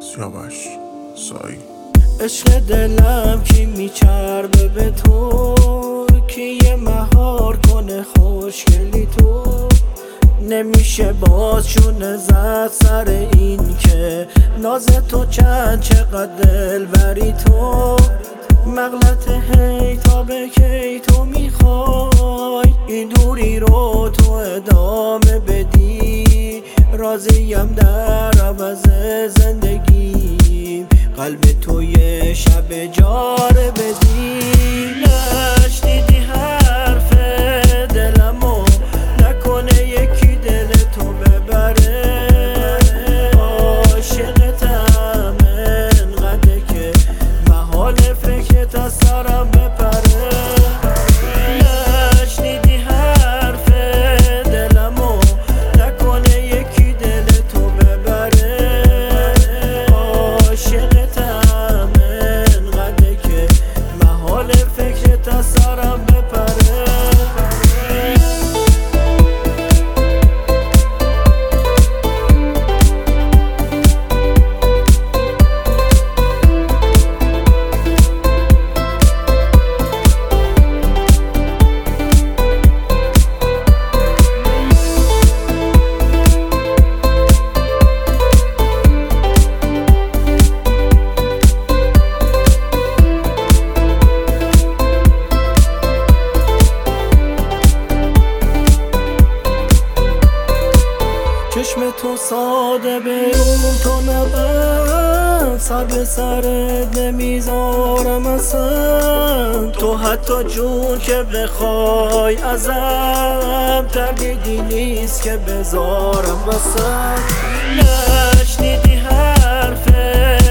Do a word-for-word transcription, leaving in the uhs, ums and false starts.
سیاوش سایی. عشق دلم کی میچربه به تو، کی یه مهار کنه خوشگلی تو. نمیشه باز چونه زد سر این که ناز تو چند چقدر دل بری تو. مغلط هی تا به کی تو میخوای این دوری رو تو ادامه بدی. راضیم در عوض زندگیم قلب تو یه شب جاره بدی. نشنیدی حرف دلمو، نکنه یکی دل تو ببره. عاشقتم انقدر که محال فکرت از سرم بپره. نشنیدی حرف دلمو، نکنه یکی دل تو ببره. عاشقتم انقدر که محال فکرت از سرم بپره. چشم تو ساده به اون تو نبند، سر به سرت نمیذارم اصلا. تو حتی جون که بخوای ازم تردیدی نیست که بذارم وسط. نشنیدی حرف